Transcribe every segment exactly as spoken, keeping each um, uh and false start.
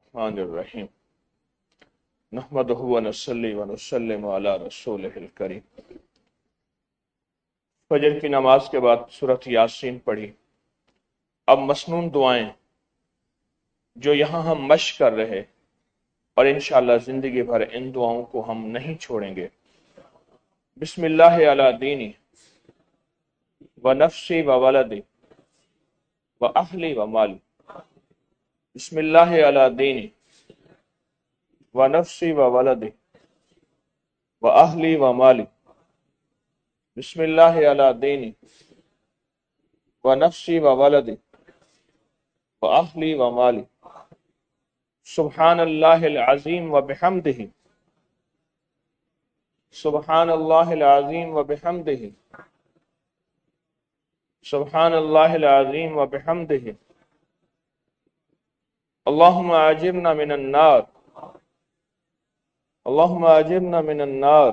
الرحمن الرحیم نحمدہ ونصلی ونسلم علی رسولہ الکریم۔ فجر کی نماز کے بعد سورۃ یاسین پڑھی۔ اب مسنون دعائیں جو یہاں ہم مشق کر رہے اور انشاءاللہ زندگی بھر ان دعاؤں کو ہم نہیں چھوڑیں گے۔ بسم اللہ علی دینی و نفسی و ولدی و اہلی و مالی۔ بسم اللہ علی دینی و نفسی و ولدی و اہلی و مالی۔ بسم اللہ علی دینی و نفسی و ولدی و اہلی و مالی۔ سبحان اللہ العظیم و بحمدہ، سبحان اللہ العظیم و بحمدہ، سبحان اللہ العظیم و بحمدہ۔ اللہم اجرنا من النار، اللہم اجرنا من النار،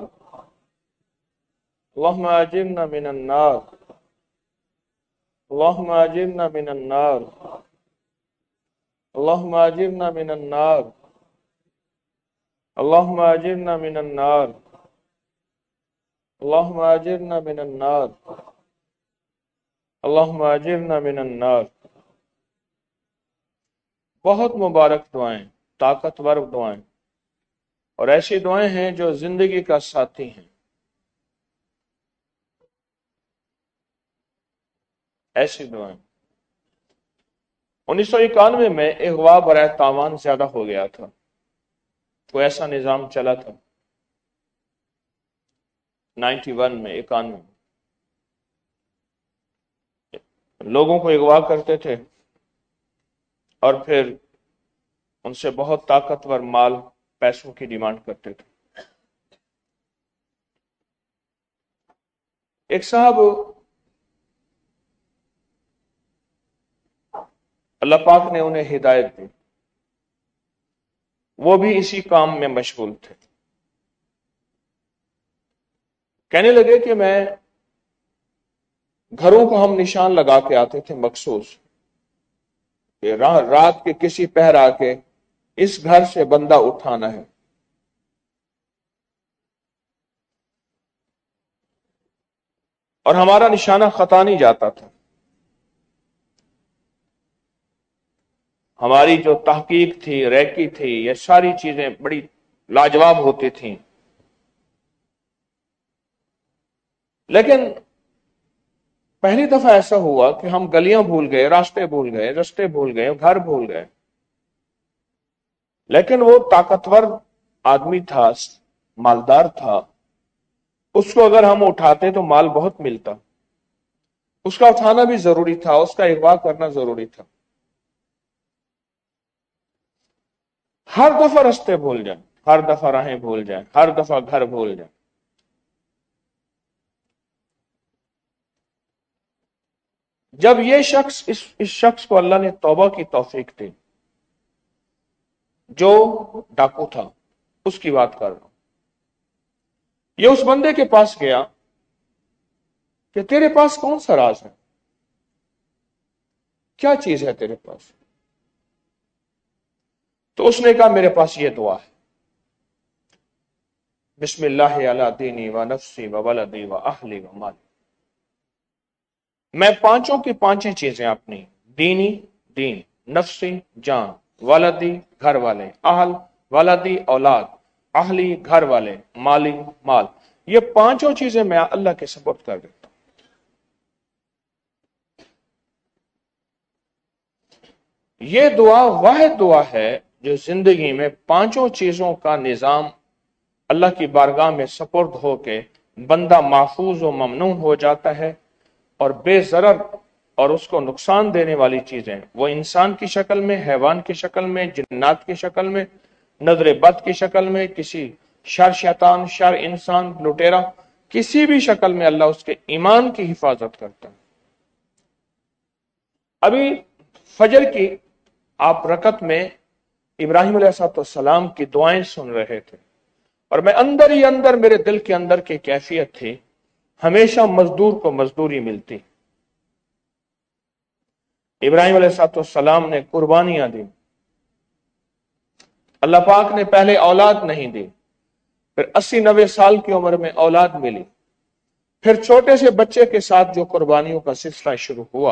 اللہم اجرنا من النار، اللہم اجرنا من النار، اللہم اجرنا من النار، اللہم اجرنا من النار، اللہم اجرنا من النار، اللہم اجرنا من النار۔ بہت مبارک دعائیں، طاقتور دعائیں، اور ایسی دعائیں ہیں جو زندگی کا ساتھی ہیں۔ ایسی دعائیں۔ انیس سو اکانوے میں اغوا برائے تاوان زیادہ ہو گیا تھا، کوئی ایسا نظام چلا تھا نائنٹی ون میں، اکانوے میں لوگوں کو اغوا کرتے تھے اور پھر ان سے بہت طاقتور مال، پیسوں کی ڈیمانڈ کرتے تھے۔ ایک صاحب اللہ پاک نے انہیں ہدایت دی، وہ بھی اسی کام میں مشغول تھے۔ کہنے لگے کہ میں گھروں کو ہم نشان لگا کے آتے تھے مخصوص، کہ رات کے کسی پہر آ کے اس گھر سے بندہ اٹھانا ہے۔ اور ہمارا نشانہ خطا نہیں جاتا تھا، ہماری جو تحقیق تھی، ریکی تھی، یہ ساری چیزیں بڑی لاجواب ہوتی تھیں۔ لیکن پہلی دفعہ ایسا ہوا کہ ہم گلیاں بھول گئے، راستے بھول گئے، راستے بھول گئے، گھر بھول گئے، لیکن وہ طاقتور آدمی تھا، مالدار تھا، اس کو اگر ہم اٹھاتے تو مال بہت ملتا، اس کا اٹھانا بھی ضروری تھا، اس کا اغوا کرنا ضروری تھا۔ ہر دفعہ راستے بھول جائیں، ہر دفعہ راہیں بھول جائیں، ہر دفعہ گھر بھول جائیں۔ جب یہ شخص اس, اس شخص کو اللہ نے توبہ کی توفیق دی، جو ڈاکو تھا، اس کی بات کر رہا ہوں، یہ اس بندے کے پاس گیا کہ تیرے پاس کون سا راز ہے، کیا چیز ہے تیرے پاس؟ تو اس نے کہا میرے پاس یہ دعا ہے، بسم اللہ علی دینی و نفسی و ولدی و اہلی و مالی۔ میں پانچوں کی پانچیں چیزیں اپنی، دینی دین، نفسی جان، ولدی گھر والے، اہل ولدی اولاد، اہلی گھر والے، مالی مال، یہ پانچوں چیزیں میں اللہ کے سپرد کر دیتا ہوں۔ یہ دعا واحد دعا ہے جو زندگی میں پانچوں چیزوں کا نظام اللہ کی بارگاہ میں سپرد ہو کے بندہ محفوظ و ممنون ہو جاتا ہے، اور بے ضرر اور اس کو نقصان دینے والی چیزیں وہ انسان کی شکل میں، حیوان کی شکل میں، جنات کی شکل میں، نظر بد کی شکل میں، کسی شر شیطان، شر انسان، لٹیرا، کسی بھی شکل میں اللہ اس کے ایمان کی حفاظت کرتا ہے۔ ابھی فجر کی آپ رکعت میں ابراہیم علیہ السلام کی دعائیں سن رہے تھے، اور میں اندر ہی اندر میرے دل کے اندر کی کیفیت تھی، ہمیشہ مزدور کو مزدوری ملتی۔ ابراہیم علیہ السلام نے قربانیاں دی، اللہ پاک نے پہلے اولاد نہیں دی، پھر اسی نوے سال کی عمر میں اولاد ملی، پھر چھوٹے سے بچے کے ساتھ جو قربانیوں کا سلسلہ شروع ہوا،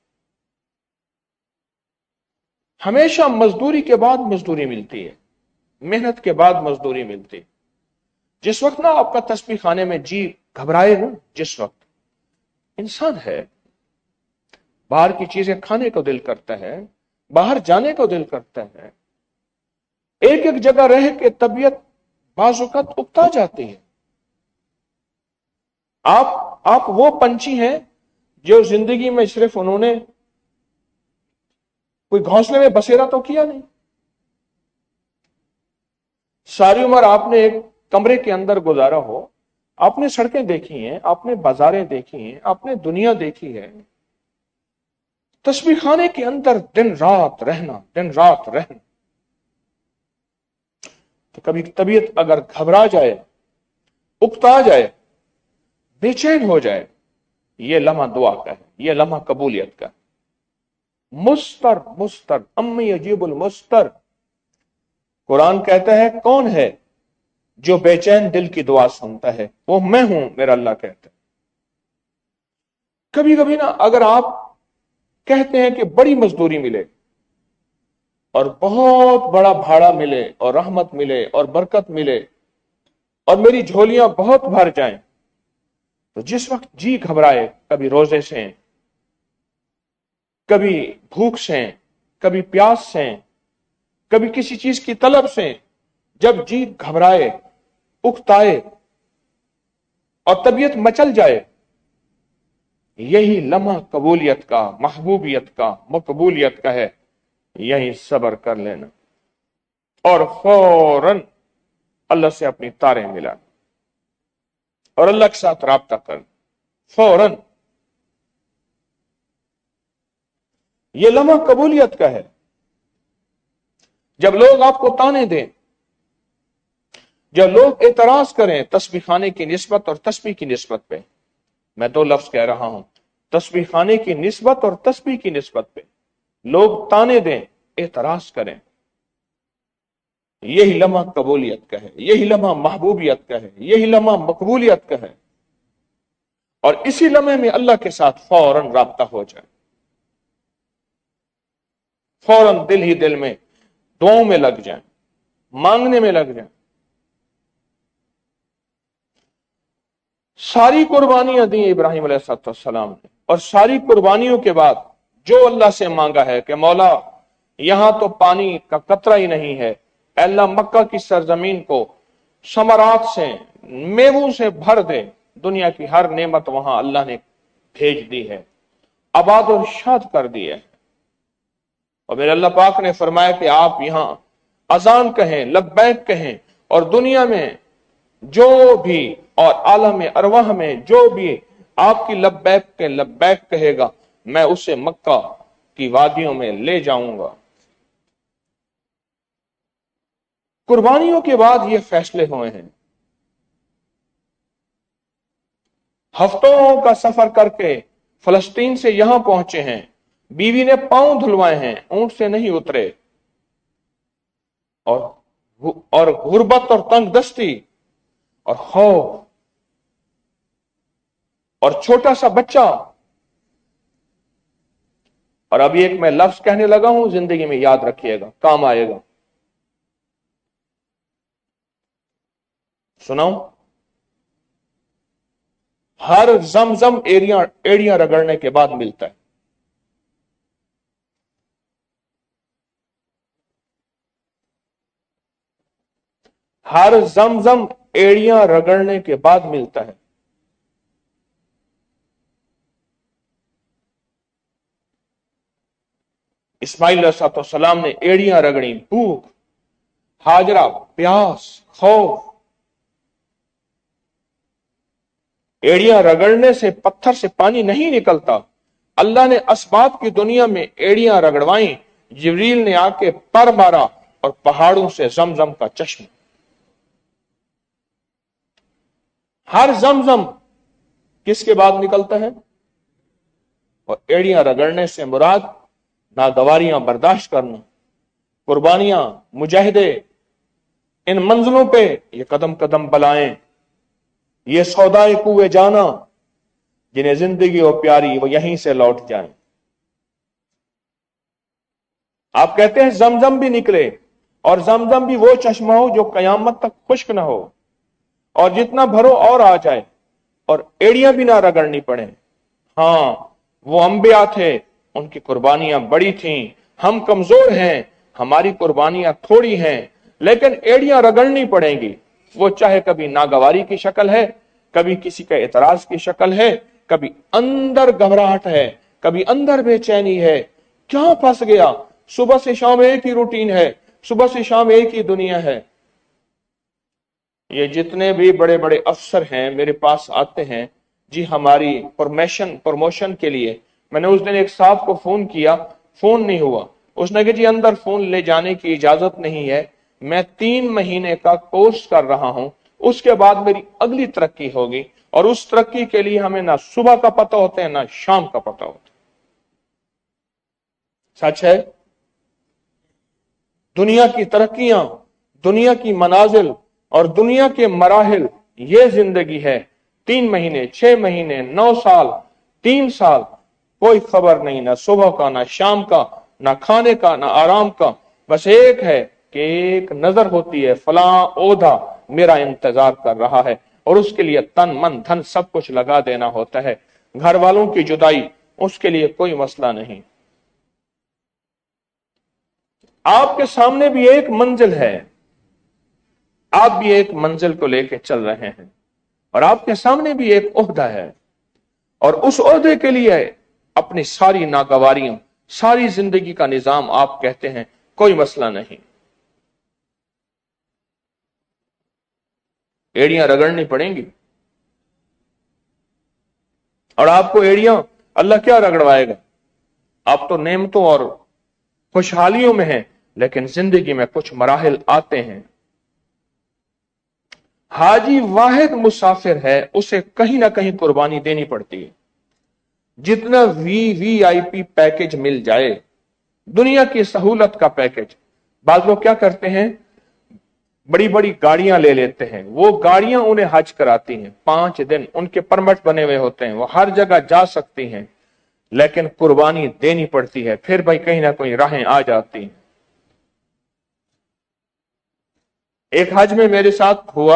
ہمیشہ مزدوری کے بعد مزدوری ملتی ہے، محنت کے بعد مزدوری ملتی ہے۔ جس وقت نا آپ کا تسبیح خانے میں جی گھبرائے نا، جس وقت انسان ہے، باہر کی چیزیں کھانے کو دل کرتا ہے، باہر جانے کو دل کرتا ہے، ایک ایک جگہ رہ کے طبیعت بعض اوقات اکتا جاتی ہے۔ آپ آپ وہ پنچھی ہیں جو زندگی میں صرف انہوں نے کوئی گھونسلے میں بسیرا تو کیا نہیں، ساری عمر آپ نے ایک کمرے کے اندر گزارا ہو، آپ نے سڑکیں دیکھی ہیں، آپ نے بازاریں دیکھی ہیں، آپ نے دنیا دیکھی ہے، تسبیح خانے کے اندر دن رات رہنا، دن رات رہنا، تو کبھی طبیعت اگر گھبرا جائے، اکتا جائے، بے چین ہو جائے، یہ لمحہ دعا کا ہے، یہ لمحہ قبولیت کا ہے۔ مستر مستر امی یجیب المستر، قرآن کہتا ہے کون ہے جو بے چین دل کی دعا سنتا ہے؟ وہ میں ہوں، میرا اللہ کہتا ہے۔ کبھی کبھی نا اگر آپ کہتے ہیں کہ بڑی مزدوری ملے اور بہت بڑا بھاڑا ملے اور رحمت ملے اور برکت ملے اور میری جھولیاں بہت بھر جائیں، تو جس وقت جی گھبرائے، کبھی روزے سے، کبھی بھوک سے، کبھی پیاس سے، کبھی کسی چیز کی طلب سے، جب جی گھبرائے، اکتائے اور طبیعت مچل جائے، یہی لمحہ قبولیت کا، محبوبیت کا، مقبولیت کا ہے۔ یہی صبر کر لینا اور فوراً اللہ سے اپنی تاریں ملانا اور اللہ کے ساتھ رابطہ کرنا، فوراً۔ یہ لمحہ قبولیت کا ہے۔ جب لوگ آپ کو تانے دیں، جب لوگ اعتراض کریں تسبیح خانے کی نسبت اور تسبیح کی نسبت پہ، میں دو لفظ کہہ رہا ہوں، تسبیح خانے کی نسبت اور تسبیح کی نسبت پہ لوگ تانے دیں، اعتراض کریں، یہی لمحہ قبولیت کا ہے، یہی لمحہ محبوبیت کا ہے، یہی لمحہ مقبولیت کا ہے، اور اسی لمحے میں اللہ کے ساتھ فوراً رابطہ ہو جائے، فوراً دل ہی دل میں دعاؤں میں لگ جائیں، مانگنے میں لگ جائیں۔ ساری قربانیاں دی ابراہیم علیہ السلام نے، اور ساری قربانیوں کے بعد جو اللہ سے مانگا ہے کہ مولا یہاں تو پانی کا قطرہ ہی نہیں ہے، اے اللہ مکہ کی سرزمین کو ثمرات سے، میووں سے بھر دے، دنیا کی ہر نعمت وہاں اللہ نے بھیج دی ہے، آباد و شاد کر دی ہے۔ اور میرے اللہ پاک نے فرمایا کہ آپ یہاں اذان کہیں، لبیک کہیں، اور دنیا میں جو بھی اور عالم ارواح میں جو بھی آپ کی لبیک کے لبیک کہے گا، میں اسے مکہ کی وادیوں میں لے جاؤں گا۔ قربانیوں کے بعد یہ فیصلے ہوئے ہیں، ہفتوں کا سفر کر کے فلسطین سے یہاں پہنچے ہیں، بیوی نے پاؤں دھلوائے ہیں، اونٹ سے نہیں اترے، اور اور غربت اور تنگ دستی اور خوف اور چھوٹا سا بچہ، اور ابھی ایک میں لفظ کہنے لگا ہوں، زندگی میں یاد رکھیے گا، کام آئے گا، سناؤں؟ ہر زمزم ایڑیاں ایڑیاں رگڑنے کے بعد ملتا ہے۔ ہر زمزم ایڑیاں رگڑنے کے بعد ملتا ہے۔ اسماعیل علیہ السلام نے ایڑیاں رگڑی، بھوک، ہاجرہ پیاس، خوف۔ ایڑیاں رگڑنے سے پتھر سے پانی نہیں نکلتا، اللہ نے اسباب کی دنیا میں ایڑیاں رگڑوائیں، جبریل نے آ کے پر مارا اور پہاڑوں سے زمزم کا چشمہ۔ ہر زمزم کس کے بعد نکلتا ہے؟ اور ایڑیاں رگڑنے سے مراد ناگواریاں برداشت کرنا، قربانیاں، مجاہدے، इन मंजिलों पे ये कदम कदम बलाएं, ये सौदाए कुए जाना, जिन्हें जिंदगी हो प्यारी वो यहीं से लौट जाएं। आप कहते हैं जमजम भी निकले, और जमजम भी वो चश्मा हो जो कयामत तक खुश्क ना हो, और जितना भरो और आ जाए, और एड़ियां भी ना रगड़नी पड़े। हाँ, वो अंबिया थे, उनकी कुर्बानियां बड़ी थीं। हम कमजोर हैं, हमारी कुर्बानियां थोड़ी हैं, लेकिन एड़ियां रगड़नी पड़ेंगी। वो चाहे कभी नागवारी की शक्ल है, कभी किसी का एतराज की शक्ल है, कभी अंदर घबराहट है, कभी अंदर बेचैनी है। क्या फंस गया? सुबह से शाम एक ही रूटीन है, सुबह से शाम एक ही दुनिया है। ये जितने भी बड़े बड़े अफसर हैं मेरे पास आते हैं, जी हमारी प्रमोशन प्रमोशन के लिए। मैंने उस दिन एक साहब को फोन किया, फोन नहीं हुआ। उसने कहा जी अंदर फोन ले जाने की इजाजत नहीं है, मैं तीन महीने का कोर्स कर रहा हूं, उसके बाद मेरी अगली तरक्की होगी, और उस तरक्की के लिए हमें ना सुबह का पता होता है ना शाम का पता होता है। सच है, दुनिया की तरक्कियां, दुनिया की मनाजिल और दुनिया के मराहिल, ये जिंदगी है। तीन महीने, छह महीने, नौ साल, तीन साल, कोई खबर नहीं, ना सुबह का ना शाम का, ना खाने का ना आराम का। बस एक है कि एक नजर होती है, फला ओधा मेरा इंतजार कर रहा है, और उसके लिए तन मन धन सब कुछ लगा देना होता है। घर वालों की जुदाई, उसके लिए कोई मसला नहीं। आपके सामने भी एक मंजिल है, आप भी एक मंजिल को लेकर चल रहे हैं, और आपके सामने भी एक ओहदा है, और उस ओहदे के लिए अपनी सारी नागवारियां, सारी जिंदगी का निजाम आप कहते हैं कोई मसला नहीं। एड़ियां रगड़नी पड़ेंगी, और आपको एड़ियां अल्लाह क्या रगड़वाएगा? आप तो नेमतों और खुशहालियों में हैं, लेकिन जिंदगी में कुछ मराहिल आते हैं। हाजी वाहिद मुसाफिर है, उसे कहीं ना कहीं कुर्बानी देनी पड़ती है। जितना V V I P package मिल जाए, दुनिया की सहूलत का पैकेज, बाद लोग क्या करते हैं, बड़ी बड़ी गाड़ियां ले लेते हैं, वो गाड़ियां उन्हें हज कराती हैं, पांच दिन उनके परमिट बने हुए होते हैं, वो हर जगह जा सकती हैं, लेकिन कुर्बानी देनी पड़ती है। फिर भाई कहीं ना कहीं राहें आ जाती हैं। एक हज में मेरे साथ हुआ,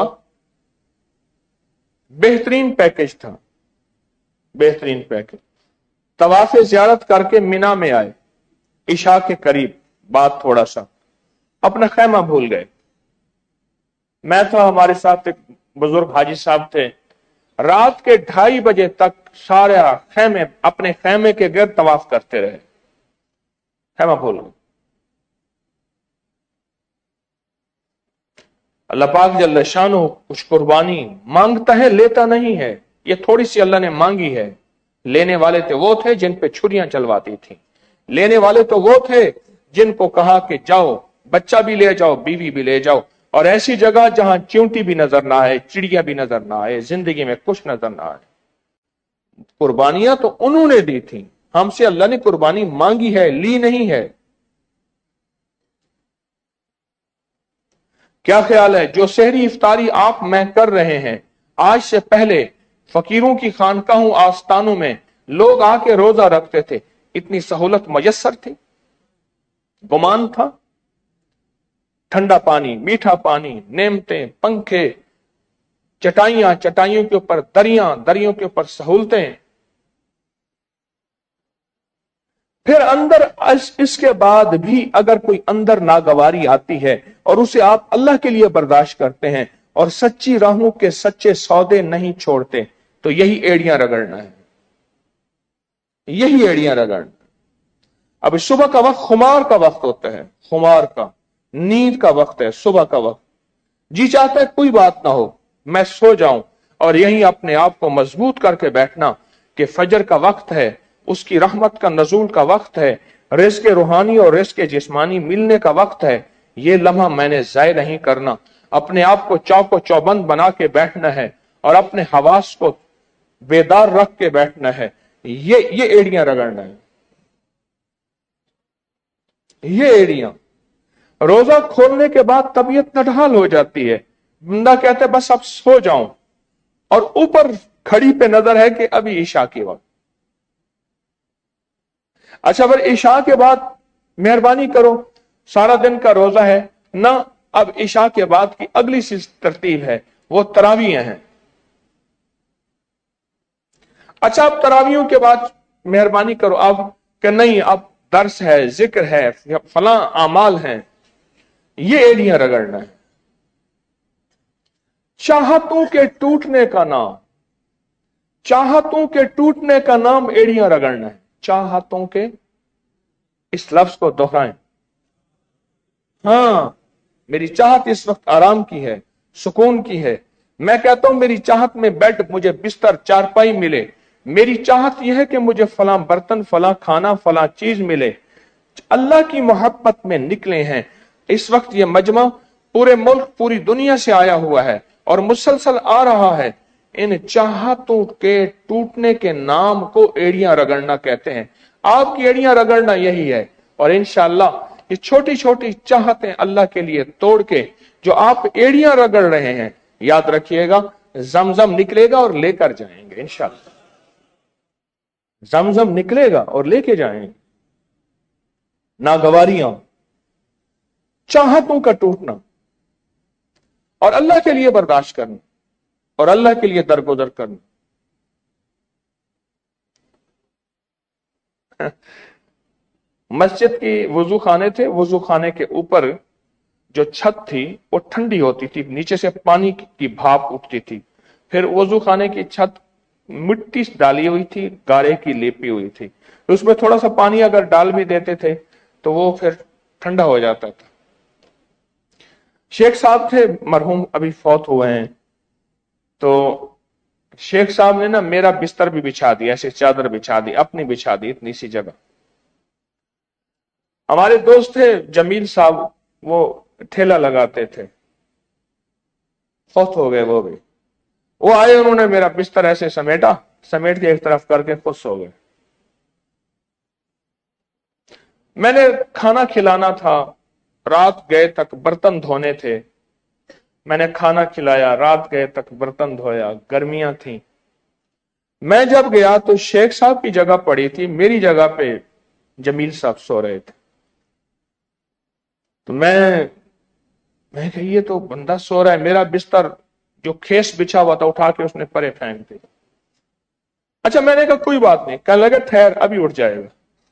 बेहतरीन पैकेज था, बेहतरीन पैकेज। तवाफ़े ज़ियारत करके मिना में आए, इशा के करीब, बात थोड़ा सा, अपना खैमा भूल गए। मैं था, हमारे साथ एक बुजुर्ग हाजी साहब थे, रात के ढाई बजे तक सारे खैमे, अपने खैमे के गिर्द तवाफ करते रहे, खैमा भूल गए। अल्लाह पाक जल्ल शानो कुछ कुर्बानी मांगता है, लेता नहीं है। ये थोड़ी सी अल्लाह ने मांगी है। लेने वाले तो वो थे जिन पे छुरियां चलवाती थी, लेने वाले तो वो थे जिनको कहा कि जाओ, बच्चा भी ले जाओ, बीवी भी ले जाओ, और ऐसी जगह जहां च्यूंटी भी नजर ना आए, चिड़िया भी नजर ना आए, जिंदगी में कुछ नजर ना आए। कुर्बानियां तो उन्होंने दी थी, हमसे अल्लाह ने कुर्बानी मांगी है, ली नहीं है। क्या ख्याल है, जो सहरी इफ्तारी आप मैं कर रहे हैं, आज से पहले फकीरों की खानकाहों, आस्थानों में लोग आके रोजा रखते थे, इतनी सहूलत मयसर थी? गुमान था? ठंडा पानी, मीठा पानी, नेमतें, पंखे, चटाइयां, चटाइयों के ऊपर दरियां, दरियों के ऊपर सहूलतें। फिर अंदर इसके बाद भी अगर कोई अंदर नागवारी आती है और उसे आप अल्लाह के लिए बर्दाश्त करते हैं और सच्ची राहों के सच्चे सौदे नहीं छोड़ते, तो यही एड़ियां रगड़ना है, यही एड़ियां रगड़ना। अब सुबह का वक्त खुमार का वक्त होता है, खुमार का, नींद का वक्त है, सुबह का वक्त। जी चाहता है कोई बात ना हो, मैं सो जाऊं, और यही अपने आप को मजबूत करके बैठना कि फजर का वक्त है, उसकी रहमत का नजूल का वक्त है, रिज़्क़ रूहानी और रिज़्क़ जिस्मानी मिलने का वक्त है। ये लम्हा मैंने ज़ाय नहीं करना, अपने आप को चौको चौबंद बना के बैठना है और अपने हवास को बेदार रख के बैठना है। ये ये एड़ियां रगड़ना है, ये एड़ियां। रोजा खोलने के बाद तबीयत नडहाल हो जाती है, बंदा कहता है बस अब सो जाऊं, और ऊपर घड़ी पे नजर है कि अभी ईशा की वक्त। अच्छा, फिर ईशा के बाद मेहरबानी करो, सारा दिन का रोजा है ना, अब ईशा के बाद की अगली सी तरतीब है वो तरावियां हैं। अच्छा, अब तरावियों के बाद मेहरबानी करो अब कि नहीं, अब दर्स है, जिक्र है, फला आमाल हैं, ये एड़ियां रगड़ना है। चाहतों के टूटने का नाम, चाहतों के टूटने का नाम एड़ियां रगड़ना है। चाहतों के, इस लफ्ज को दोहराएं। हां, मेरी चाहत इस वक्त आराम की है, सुकून की है। मैं कहता हूं मेरी चाहत में बेड, मुझे बिस्तर, चारपाई मिले। मेरी चाहत यह है कि मुझे फला बर्तन, फला खाना, फला चीज मिले। अल्लाह की मोहब्बत में निकले हैं। इस वक्त ये मजमा पूरे मुल्क, पूरी दुनिया से आया हुआ है और मुसलसल आ रहा है। इन चाहतों के टूटने के नाम को एड़ियां रगड़ना कहते हैं। आपकी एड़ियां रगड़ना यही है। और इंशाअल्लाह ये छोटी छोटी चाहतें अल्लाह के लिए तोड़ के जो आप एड़ियां रगड़ रहे हैं, याद रखिएगा जमजम निकलेगा और लेकर जाएंगे इंशाअल्लाह। जमजम निकलेगा और लेके जाएंगे। नागवारियां, चाहतों का टूटना, और अल्लाह के लिए बर्दाश्त करना और अल्लाह के लिए दरगुजर करना। मस्जिद की वजू खाने थे, वजू खाने के ऊपर जो छत थी वो ठंडी होती थी, नीचे से पानी की भाप उठती थी। फिर वजू खाने की छत मिट्टी डाली हुई थी, गारे की लेपी हुई थी, तो उसमें थोड़ा सा पानी अगर डाल भी देते थे तो वो फिर ठंडा हो जाता था। शेख साहब थे मरहूम, अभी फौत हुए हैं, तो शेख साहब ने ना मेरा बिस्तर भी बिछा दिया, ऐसे चादर बिछा दी, अपनी बिछा दी, इतनी सी जगह। हमारे दोस्त थे जमील साहब, वो ठेला लगाते थे, फौत हो गए वो भी। वो आए, उन्होंने मेरा बिस्तर ऐसे समेटा, समेट के एक तरफ करके खुश हो गए। मैंने खाना खिलाना था, रात गए तक बर्तन धोने थे, मैंने खाना खिलाया, रात गए तक बर्तन धोया, गर्मियां थी। मैं जब गया तो शेख साहब की जगह पड़ी थी, मेरी जगह पे जमील साहब सो रहे थे। तो मैं मैं कही ये तो बंदा सो रहा है, मेरा बिस्तर जो खेस बिछा हुआ था उठा के उसने परे फेंक दिया। अच्छा, मैंने कहा कोई बात नहीं, कहने लगा ठहर अभी उठ जाएगा।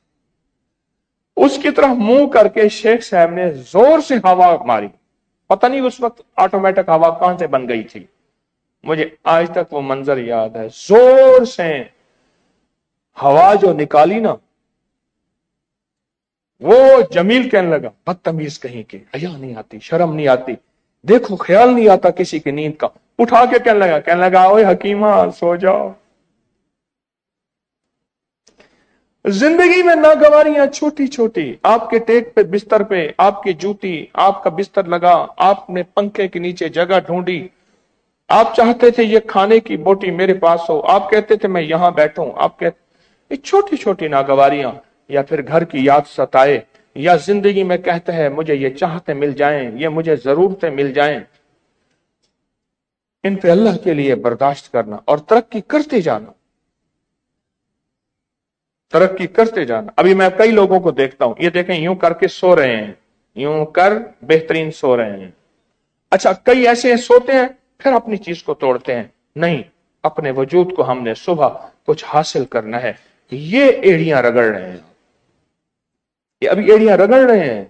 उसकी तरफ मुंह करके शेख साहब ने जोर से हवा मारी, पता नहीं उस वक्त ऑटोमेटिक हवा कहां से बन गई थी, मुझे आज तक वो मंजर याद है। जोर से हवा जो निकाली ना, वो जमील कहने लगा बदतमीज कहीं के, हया नहीं आती, शर्म नहीं आती, देखो ख्याल नहीं आता किसी की नींद का। उठा के कहने लगा कहने लगा ओए हकीमा सो जाओ। जिंदगी में नागवारियां छोटी छोटी, आपके टेक पे, बिस्तर पे आपकी जूती, आपका बिस्तर लगा, आपने पंखे के नीचे जगह ढूंढी, आप चाहते थे ये खाने की बोटी मेरे पास हो, आप कहते थे मैं यहां बैठूं, आप कहते, ये छोटी छोटी नागवारियां, या फिर घर की याद सताए, या जिंदगी में कहते हैं मुझे ये चाहते मिल जाएं, ये मुझे जरूरतें मिल जाएं, इन पे अल्लाह के लिए बर्दाश्त करना और तरक्की करते जाना, तरक्की करते जाना। अभी मैं कई लोगों को देखता हूं, ये देखें यूं करके सो रहे हैं, यूं कर बेहतरीन सो रहे हैं। अच्छा, कई ऐसे सोते हैं फिर अपनी चीज को तोड़ते हैं। नहीं, अपने वजूद को हमने सुबह कुछ हासिल करना है। ये एड़ियां रगड़ रहे हैं, ये अभी एड़ियां रगड़ रहे हैं,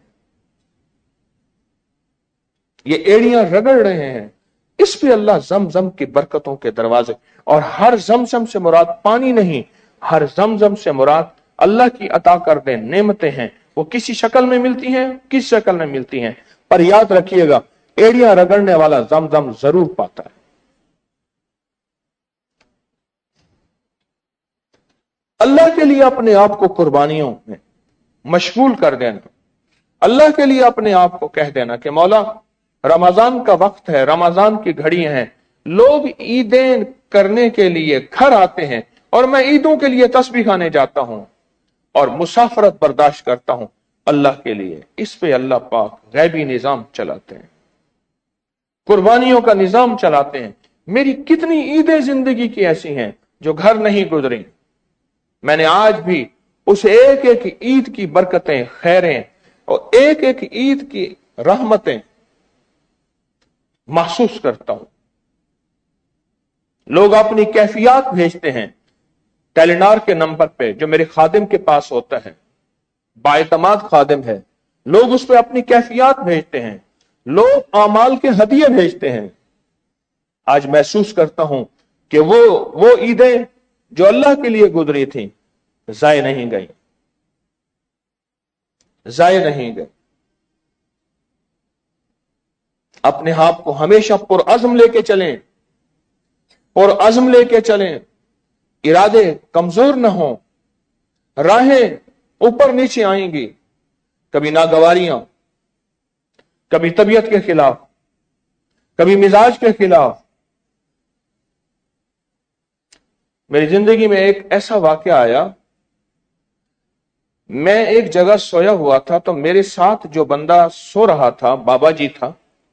ये एड़ियां रगड़ रहे हैं। इस पे अल्लाह जमजम की बरकतों के दरवाजे, और हर जमजम से मुराद पानी नहीं, हर जमजम से मुराद अल्लाह की अता कर दे नेमतें हैं। वो किसी शक्ल में मिलती हैं, किस शक्ल में मिलती हैं, पर याद रखिएगा एड़ियां रगड़ने वाला जमजम जरूर पाता है। अल्लाह के लिए अपने आप को कुर्बानियों में मशगूल कर देना, अल्लाह के लिए अपने आप को कह देना कि मौला रमजान का वक्त है, रमजान की घड़ी है, लोग ईदें करने के लिए घर आते हैं और मैं ईदों के लिए तस्बीह खाने जाता हूं और मुसाफरत बर्दाश्त करता हूं। اللہ کے لیے، اس پہ اللہ پاک غیبی نظام چلاتے ہیں، قربانیوں کا نظام چلاتے ہیں۔ میری کتنی عیدیں زندگی کی ایسی ہیں جو گھر نہیں گزری، میں نے آج بھی اس ایک ایک عید کی برکتیں، خیریں اور ایک ایک عید کی رحمتیں محسوس کرتا ہوں۔ لوگ اپنی کیفیات بھیجتے ہیں ٹیلینار کے نمبر پہ جو میرے خادم کے پاس ہوتا ہے، بااعتماد خادم ہے، لوگ اس پہ اپنی کیفیات بھیجتے ہیں، لوگ اعمال کے ہدیے بھیجتے ہیں۔ آج محسوس کرتا ہوں کہ وہ وہ عیدیں جو اللہ کے لیے گزری تھیں ضائع نہیں گئی، ضائع نہیں گئی۔ اپنے آپ کو ہمیشہ پرعزم لے کے چلیں، پرعزم لے کے چلیں، ارادے کمزور نہ ہوں، راہیں اوپر نیچے آئیں گی، کبھی ناگواریاں، کبھی طبیعت کے خلاف، کبھی مزاج کے خلاف۔ میری زندگی میں ایک ایسا واقعہ آیا، میں ایک جگہ سویا ہوا تھا تو میرے ساتھ جو بندہ سو رہا تھا بابا جی تھا،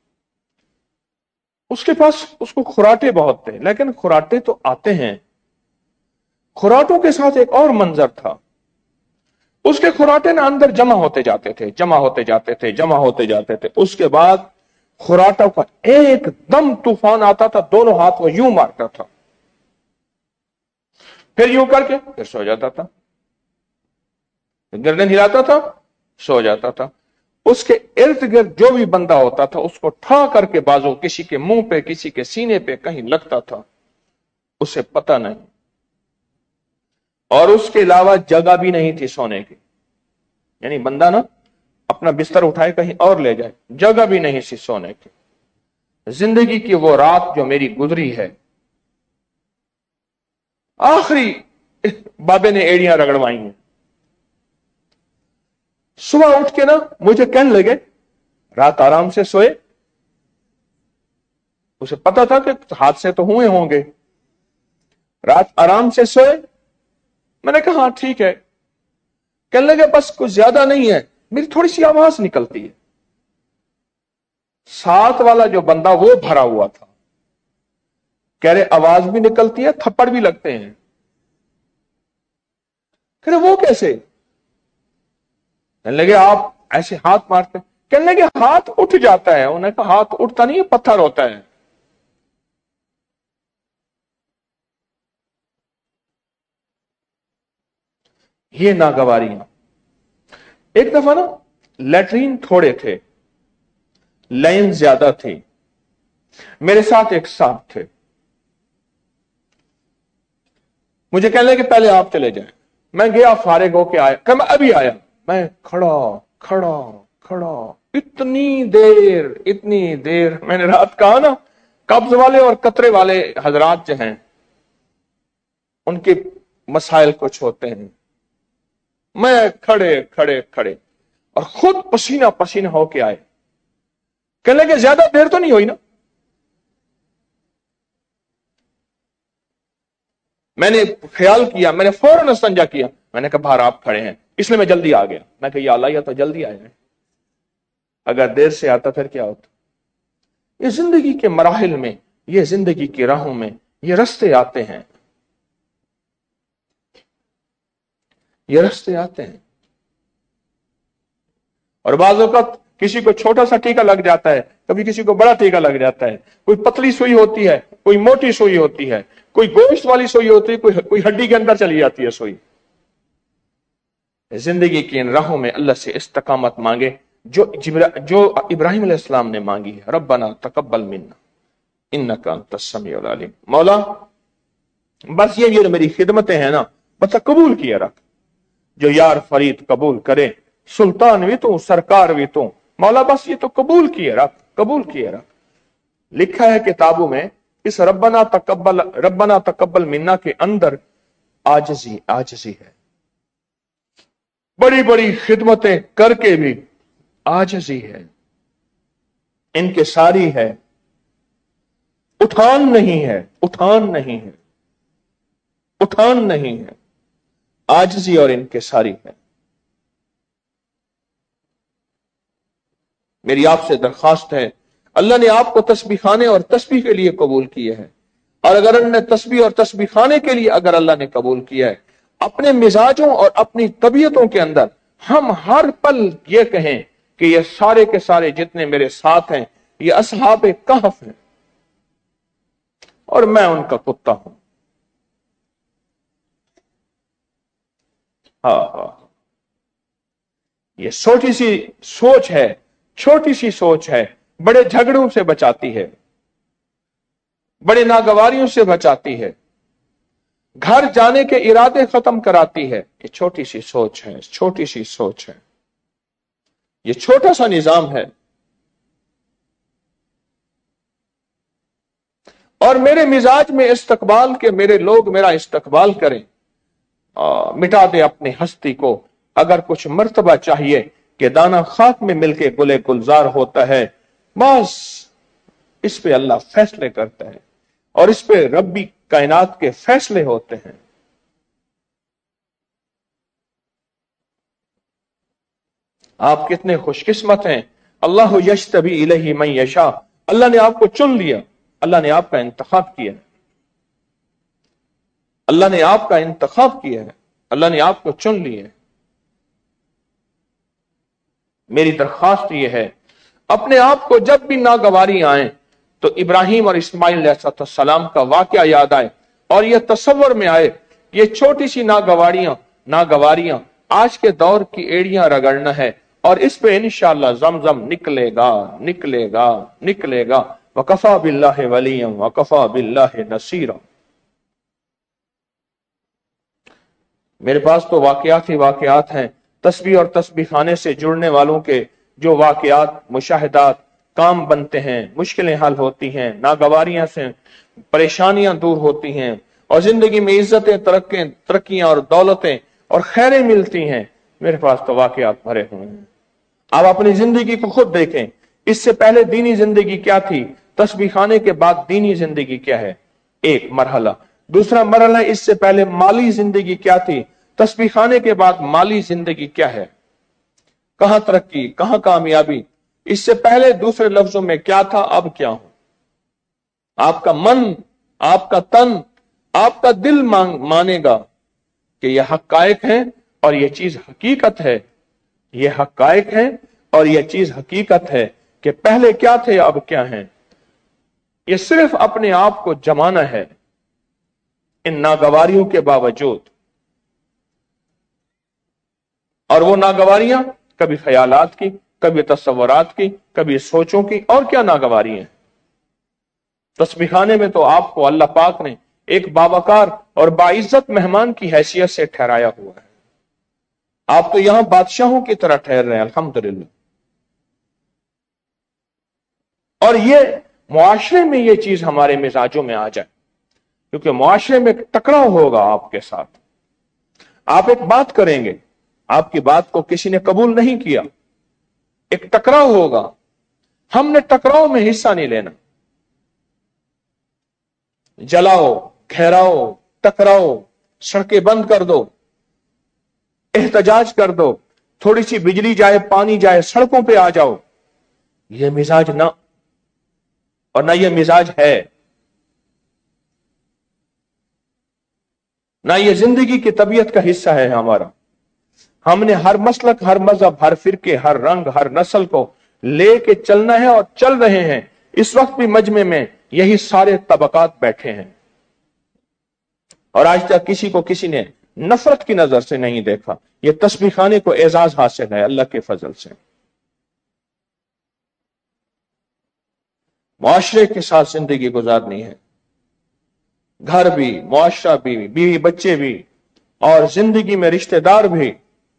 اس کے پاس اس کو کھراٹے بہت تھے، لیکن کھراٹے تو آتے ہیں، کھراٹوں کے ساتھ ایک اور منظر تھا، اس کے کھراٹے نا اندر جمع ہوتے جاتے تھے، جمع ہوتے جاتے تھے، جمع ہوتے جاتے تھے۔ اس کے بعد کھراٹوں کا ایک دم طوفان آتا تھا، دونوں ہاتھ وہ یوں مارتا تھا، پھر یوں کر کے پھر سو جاتا تھا، گردن ہلاتا تھا، سو جاتا تھا۔ اس کے ارد گرد جو بھی بندہ ہوتا تھا اس کو ٹھا کر کے بازو کسی کے منہ پہ، کسی کے سینے پہ کہیں لگتا تھا، اسے پتہ نہیں، اور اس کے علاوہ جگہ بھی نہیں تھی سونے کی، یعنی بندہ نا اپنا بستر اٹھائے کہیں اور لے جائے، جگہ بھی نہیں تھی سونے کی۔ زندگی کی وہ رات جو میری گزری ہے، آخری بابے نے ایڑیاں رگڑوائی ہیں، صبح اٹھ کے نا مجھے کہنے لگے رات آرام سے سوئے، اسے پتا تھا کہ حادثے تو ہوئے ہوں گے، رات آرام سے سوئے؟ میں نے کہا ہاں ٹھیک ہے۔ کہنے لگے بس کچھ زیادہ نہیں ہے، میری تھوڑی سی آواز نکلتی ہے۔ ساتھ والا جو بندہ وہ بھرا ہوا تھا، کہہ رہے آواز بھی نکلتی ہے، تھپڑ بھی لگتے ہیں۔ کہہ رہے وہ کیسے؟ کہنے لگے آپ ایسے ہاتھ مارتے؟ کہنے لگے ہاتھ اٹھ جاتا ہے۔ انہوں نے کہا ہاتھ اٹھتا نہیں ہے، پتھر ہوتا ہے۔ یہ ناگواریاں۔ ایک دفعہ نا لیٹرین تھوڑے تھے، لائن زیادہ تھی، میرے ساتھ ایک صاحب تھے، مجھے کہنے لگے پہلے آپ چلے جائیں۔ میں گیا، فارغ ہو کے آیا، کہ میں ابھی آیا، میں کھڑا کھڑا کھڑا اتنی دیر اتنی دیر میں نے رات کہا نا، قبض والے اور قطرے والے حضرات جو ہیں ان کے مسائل کچھ ہوتے ہیں، میں کھڑے کھڑے کھڑے اور خود پسینہ پسینہ ہو کے آئے۔ کہنے لگے زیادہ دیر تو نہیں ہوئی نا؟ میں نے خیال کیا، میں نے فوراً استنجا کیا، میں نے کہا باہر آپ کھڑے ہیں، اس لیے میں جلدی آ گیا۔ میں کہا یا اللہ یہ تو جلدی آیا ہے، اگر دیر سے آتا پھر کیا ہوتا؟ یہ زندگی کے مراحل میں، یہ زندگی کی راہوں میں یہ رستے آتے ہیں، یہ رستے آتے ہیں۔ اور بعض اوقات کسی کو چھوٹا سا ٹیکا لگ جاتا ہے، کبھی کسی کو بڑا ٹیکا لگ جاتا ہے، کوئی پتلی سوئی ہوتی ہے، کوئی موٹی سوئی ہوتی ہے، کوئی گوشت والی سوئی ہوتی ہے، کوئی کوئی ہڈی کے اندر چلی جاتی ہے سوئی۔ زندگی کی ان راہوں میں اللہ سے استقامت مانگے جو جو ابراہیم علیہ السلام نے مانگی ہے، ربنا تقبل منا انک انت السمیع العلیم۔ مولا بس یہ جو میری خدمتیں ہیں نا، بس قبول کیے رکھ، جو یار فرید قبول کرے، سلطان بھی تو سرکار بھی تو، مولا بس یہ تو قبول کیے رکھ، قبول کیے رکھ۔ لکھا ہے کتابوں میں اس ربنا تقبل ربنا تقبل منا کے اندر عاجزی عاجزی ہے، بڑی بڑی خدمتیں کر کے بھی عاجزی ہے، انکساری ہے، اٹھان نہیں ہے، اٹھان نہیں ہے، اٹھان نہیں ہے، عاجزی اور انکساری ہے۔ میری آپ سے درخواست ہے، اللہ نے آپ کو تسبیح خانے اور تسبیح کے لیے قبول کیے ہیں، اور اگر اللہ نے تسبیح اور تسبیح خانے کے لیے اگر اللہ نے قبول کیا ہے، اپنے مزاجوں اور اپنی طبیعتوں کے اندر ہم ہر پل یہ کہیں کہ یہ سارے کے سارے جتنے میرے ساتھ ہیں یہ اصحاب کہف ہیں اور میں ان کا کتا ہوں۔ ہاں ہاں، یہ چھوٹی سی سوچ ہے، چھوٹی سی سوچ ہے، بڑے جھگڑوں سے بچاتی ہے، بڑے ناگواریوں سے بچاتی ہے، گھر جانے کے ارادے ختم کراتی ہے۔ یہ چھوٹی سی سوچ ہے، چھوٹی سی سوچ ہے، یہ چھوٹا سا نظام ہے۔ اور میرے مزاج میں استقبال کے میرے لوگ میرا استقبال کریں، مٹا دے اپنی ہستی کو۔ اگر کچھ مرتبہ چاہیے کہ دانا خاک میں مل کے گلے گلزار ہوتا ہے، بس اس پہ اللہ فیصلے کرتا ہے اور اس پہ ربی کائنات کے فیصلے ہوتے ہیں۔ آپ کتنے خوش قسمت ہیں، اللہ یجتبی الیہ من یشاء، اللہ نے آپ کو چن لیا، اللہ نے آپ کا انتخاب کیا ہے، اللہ نے آپ کا انتخاب کیا ہے، اللہ نے آپ کو چن لیا ہے۔ میری درخواست یہ ہے، اپنے آپ کو جب بھی ناگواری آئیں تو ابراہیم اور اسماعیل علیہ السلام کا واقعہ یاد آئے اور یہ تصور میں آئے، یہ چھوٹی سی ناگواریاں ناگواریاں آج کے دور کی ایڑیاں رگڑنا ہے، اور اس پہ انشاءاللہ زمزم نکلے گا نکلے گا نکلے گا۔ وَكَفَى بِاللَّهِ وَلِيًّا وَكَفَى بِاللَّهِ نَصِيرًا۔ میرے پاس تو واقعات ہی واقعات ہیں، تسبیح اور تسبیح خانے سے جڑنے والوں کے جو واقعات مشاہدات کام بنتے ہیں، مشکلیں حل ہوتی ہیں، ناگواریاں سے پریشانیاں دور ہوتی ہیں، اور زندگی میں عزتیں ترقیاں اور دولتیں اور خیریں ملتی ہیں، میرے پاس تو واقعات بھرے ہوئے ہیں۔ آپ اپنی زندگی کو خود دیکھیں، اس سے پہلے دینی زندگی کیا تھی، تسبیح خانے کے بعد دینی زندگی کیا ہے، ایک مرحلہ۔ دوسرا مرحلہ اس سے پہلے مالی زندگی کیا تھی، تسبیح خانے کے بعد مالی زندگی کیا ہے، کہاں ترقی، کہاں کامیابی، اس سے پہلے دوسرے لفظوں میں کیا تھا، اب کیا ہوں۔ آپ کا من، آپ کا تن، آپ کا دل مانے گا کہ یہ حقائق ہیں اور یہ چیز حقیقت ہے، یہ حقائق ہیں اور یہ چیز حقیقت ہے کہ پہلے کیا تھے اب کیا ہیں۔ یہ صرف اپنے آپ کو جمانا ہے ان ناگواریوں کے باوجود، اور وہ ناگواریاں کبھی خیالات کی، کبھی تصورات کی، کبھی سوچوں کی، اور کیا ناگواری ہیں۔ تسبیح خانے میں تو آپ کو اللہ پاک نے ایک باوقار اور باعزت مہمان کی حیثیت سے ٹھہرایا ہوا ہے، آپ تو یہاں بادشاہوں کی طرح ٹھہر رہے ہیں الحمدللہ۔ اور یہ معاشرے میں یہ چیز ہمارے مزاجوں میں آ جائے، کیونکہ معاشرے میں ٹکراؤ ہوگا آپ کے ساتھ، آپ ایک بات کریں گے، آپ کی بات کو کسی نے قبول نہیں کیا، ایک ٹکراؤ ہوگا، ہم نے ٹکراؤ میں حصہ نہیں لینا۔ جلاؤ، گھیراؤ، ٹکراؤ، سڑکیں بند کر دو، احتجاج کر دو، تھوڑی سی بجلی جائے، پانی جائے، سڑکوں پہ آ جاؤ، یہ مزاج نہ، اور نہ یہ مزاج ہے، نہ یہ زندگی کی طبیعت کا حصہ ہے ہمارا۔ ہم نے ہر مسلک، ہر مذہب، ہر فرقے، ہر رنگ، ہر نسل کو لے کے چلنا ہے اور چل رہے ہیں۔ اس وقت بھی مجمع میں یہی سارے طبقات بیٹھے ہیں، اور آج تک کسی کو کسی نے نفرت کی نظر سے نہیں دیکھا۔ یہ تسبیح خانے کو اعزاز حاصل ہے اللہ کے فضل سے۔ معاشرے کے ساتھ زندگی گزارنی ہے، گھر بھی، معاشرہ بھی، بیوی بچے بھی، اور زندگی میں رشتہ دار بھی۔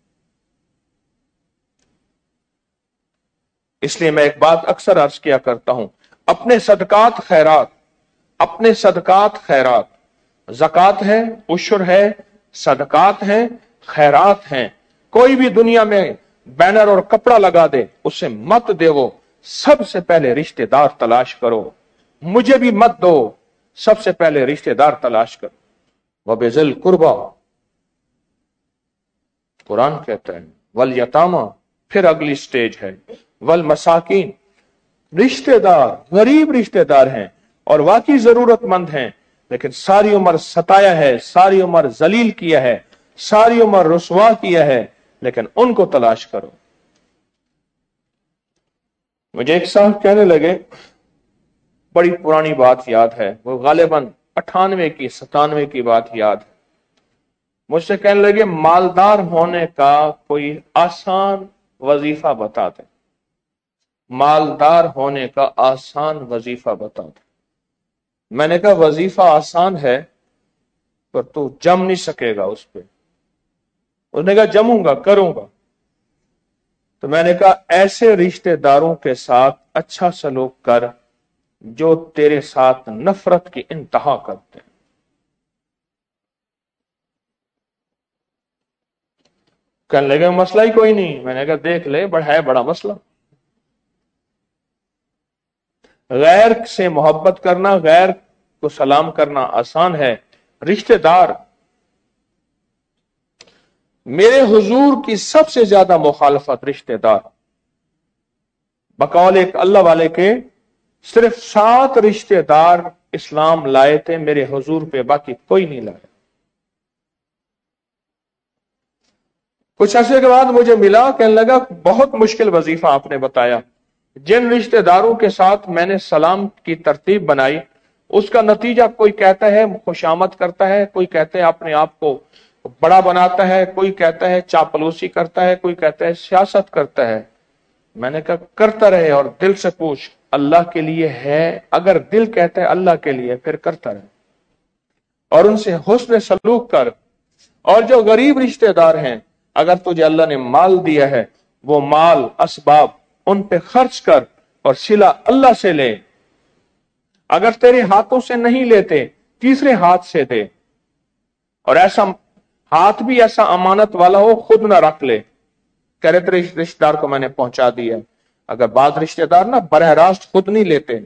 اس لیے میں ایک بات اکثر عرض کیا کرتا ہوں، اپنے صدقات خیرات، اپنے صدقات خیرات، زکوٰۃ ہے، عشر ہے، صدقات ہیں، خیرات ہیں، کوئی بھی دنیا میں بینر اور کپڑا لگا دے، اسے مت دے، وہ سب سے پہلے رشتہ دار تلاش کرو، مجھے بھی مت دو، سب سے پہلے رشتہ دار تلاش کرو۔ وَبِذِی الْقُرْبَى، قرآن کہتا ہے، وَالْیَتَامَى، پھر اگلی سٹیج ہے वल-मसाकीन, रिश्ते दार, गरीब रिश्ते दार हैं और वाकई जरूरतमंद हैं, लेकिन सारी उम्र सताया है, सारी उम्र जलील किया है, सारी उम्र रुसवा किया है, लेकिन उनको तलाश करो। मुझे एक साहब कहने लगे, बड़ी पुरानी बात याद है, वो गालिबन अट्ठानवे की सतानवे की बात याद है। मुझसे कहने लगे, मालदार होने का कोई आसान वजीफा बता दे, मालदार होने का आसान वजीफा बता दे। मैंने कहा वजीफा आसान है, पर तू जम नहीं सकेगा उस पे। उसने कहा जमूंगा, करूंगा। तो मैंने कहा ऐसे रिश्तेदारों के साथ अच्छा सलूक कर जो तेरे साथ नफरत की इंतहा करते हैं। कहने लगे मसला ही कोई नहीं। मैंने कहा देख ले, बड़ा है बड़ा मसला। गैर से मोहब्बत करना, गैर को सलाम करना आसान है, रिश्तेदार। मेरे हुजूर की सबसे ज्यादा मुखालफत रिश्तेदार। बकौल एक अल्लाह वाले के सिर्फ सात रिश्तेदार इस्लाम लाए थे मेरे हुजूर पे, बाकी कोई नहीं लाया। कुछ अर्से के बाद मुझे मिला, कहने लगा बहुत मुश्किल वजीफा आपने बताया। जिन रिश्तेदारों के साथ मैंने सलाम की तरतीब बनाई, उसका नतीजा कोई कहता है खुशामद करता है, कोई कहते हैं अपने आप को बड़ा बनाता है, कोई कहता है चापलूसी करता है, कोई कहता है सियासत करता है। मैंने कहा करता रहे और दिल से पूछ, अल्लाह के लिए है? अगर दिल कहता है अल्लाह के लिए, फिर करता रहे और उनसे हुस्न सलूक कर। और जो गरीब रिश्तेदार हैं, अगर तुझे अल्लाह ने माल दिया है, वो माल असबाब उन पे खर्च कर और सिला अल्लाह से ले। अगर तेरे हाथों से नहीं लेते, तीसरे हाथ से दे, और ऐसा हाथ भी ऐसा अमानत वाला हो, खुद ना रख ले। कह रहे तेरे रिश्तेदार को मैंने पहुंचा दिया। अगर बाद रिश्तेदार ना बरह रास्त खुद नहीं लेते।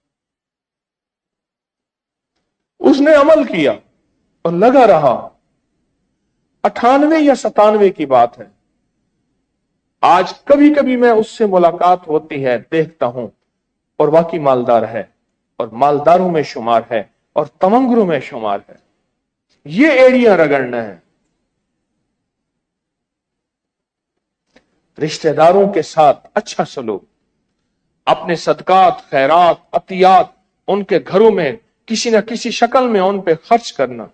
उसने अमल किया और लगा रहा। अठानवे या सतानवे की बात है। आज कभी कभी मैं उससे मुलाकात होती है, देखता हूं, और वाकई मालदार है और मालदारों में शुमार है और तमंगरों में शुमार है। ये एड़ियां रगड़ना है। रिश्तेदारों के साथ अच्छा सलूक, अपने सदकात, खैरात, अतियात उनके घरों में किसी न किसी शक्ल में उन पे खर्च करना।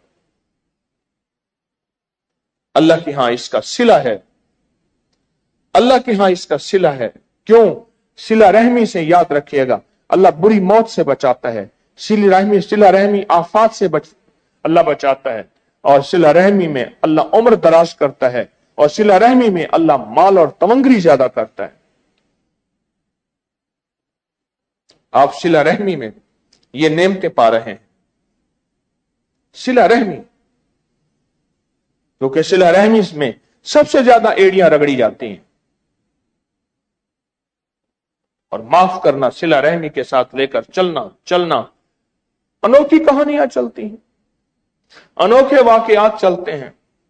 अल्लाह के यहां इसका सिला है, अल्लाह के यहां इसका सिला है। क्यों? सिला रहमी से याद रखिएगा, अल्लाह बुरी मौत से बचाता है। सिला रहमी सिला रहमी आफात से बच अल्लाह बचाता है, और सिला रहमी में अल्लाह उम्र दराज करता है, और सिला रहमी में अल्लाह माल और तमंगरी ज्यादा करता है। आप सिला रहमी में ये नेमतें पा रहे हैं। सिला रहमी, क्योंकि सिला रहमी में सबसे ज्यादा एड़ियां रगड़ी जाती हैं। और माफ करना, सिला रहमी के साथ लेकर चलना चलना अनोखी कहानियां चलती हैं, अनोखे वाकयात चलते हैं।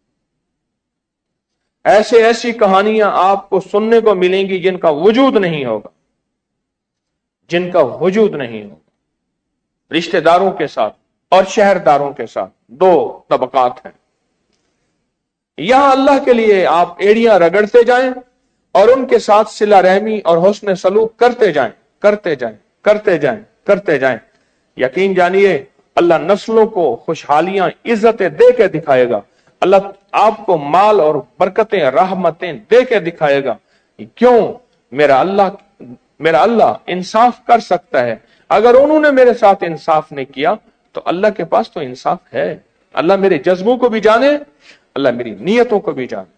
ऐसे ऐसी कहानियां आपको सुनने को मिलेंगी जिनका वजूद नहीं होगा, जिनका वजूद नहीं होगा। रिश्तेदारों के साथ और शहरदारों के साथ दो तबकात हैं। यहां अल्लाह के लिए आप एड़ियां रगड़ते जाएं और उनके साथ सिला रहमी और हुस्न सलूक करते जाएं, करते जाएं, करते जाएं, करते जाएं। यकीन जानिए अल्लाह नस्लों को खुशहालियां, इज्जतें दे के दिखाएगा। अल्लाह आपको माल और बरकतें, रहमतें दे के दिखाएगा। क्यों? मेरा अल्लाह मेरा अल्लाह इंसाफ कर सकता है। अगर उन्होंने मेरे साथ इंसाफ नहीं किया तो अल्लाह के पास तो इंसाफ है। अल्लाह मेरे जज्बों को भी जाने, अल्लाह मेरी नीयतों को भी जाने।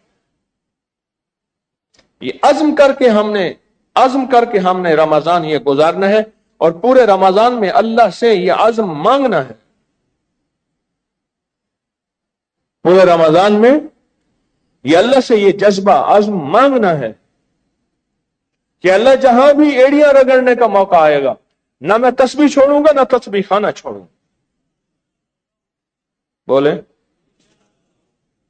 ये अज़्म करके हमने अज़्म करके हमने रमजान ये गुजारना है, और पूरे रमजान में अल्लाह से ये अज़्म मांगना है। पूरे रमजान में ये अल्लाह से ये जज्बा अज़्म मांगना है कि अल्लाह जहां भी एड़ियां रगड़ने का मौका आएगा, ना मैं तस्बीह छोड़ूंगा, ना तस्बीह खाना छोड़ूंगा। बोले,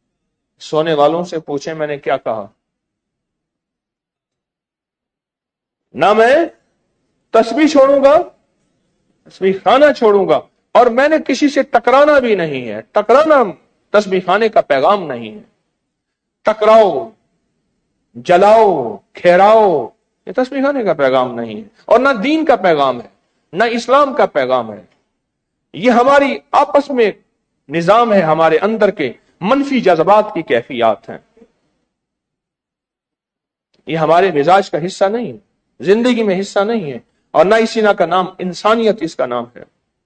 सोने वालों से पूछे मैंने क्या कहा। نہ میں تسبیح چھوڑوں گا، تسبیح خانہ چھوڑوں گا، اور میں نے کسی سے ٹکرانا بھی نہیں ہے۔ ٹکرانا تسبیح خانے کا پیغام نہیں ہے۔ ٹکراؤ، جلاؤ، کھیراؤ، یہ تسبیح خانے کا پیغام نہیں ہے، اور نہ دین کا پیغام ہے، نہ اسلام کا پیغام ہے۔ یہ ہماری آپس میں نظام ہے، ہمارے اندر کے منفی جذبات کی کیفیات ہیں۔ یہ ہمارے مزاج کا حصہ نہیں ہے، زندگی میں حصہ نہیں ہے، اور نہ اسی نہ کا نام انسانیت اس کا نام ہے۔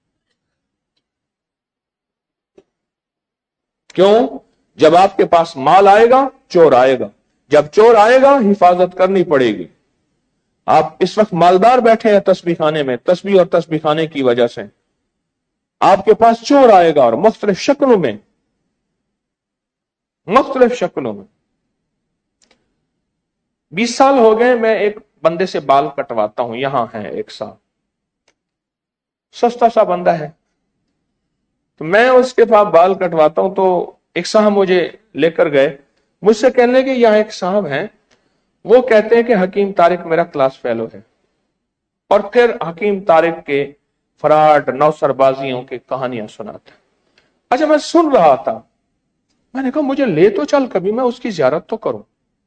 کیوں؟ جب آپ کے پاس مال آئے گا، چور آئے گا، جب چور آئے گا حفاظت کرنی پڑے گی۔ آپ اس وقت مالدار بیٹھے ہیں تسبیح خانے میں، تسبیح اور تسبیح خانے کی وجہ سے۔ آپ کے پاس چور آئے گا، اور مختلف شکلوں میں، مختلف شکلوں میں۔ بیس سال ہو گئے میں ایک بندے سے بال کٹواتا ہوں، یہاں ہے ایک سال، سستا سا بندہ ہے، تو میں اس کے پاس بال کٹواتا ہوں، تو ایک صاحب مجھے لے کر گئے، مجھ سے کہنے لگے یہاں ایک صاحب ہیں، وہ کہتے ہیں کہ حکیم طارق میرا کلاس فیلو ہے، اور پھر حکیم طارق کے فراڈ نوسر بازیوں کی کہانیاں سناتے ہیں۔ اچھا میں سن رہا تھا، میں نے کہا مجھے لے تو چل، کبھی میں اس کی زیارت تو کروں۔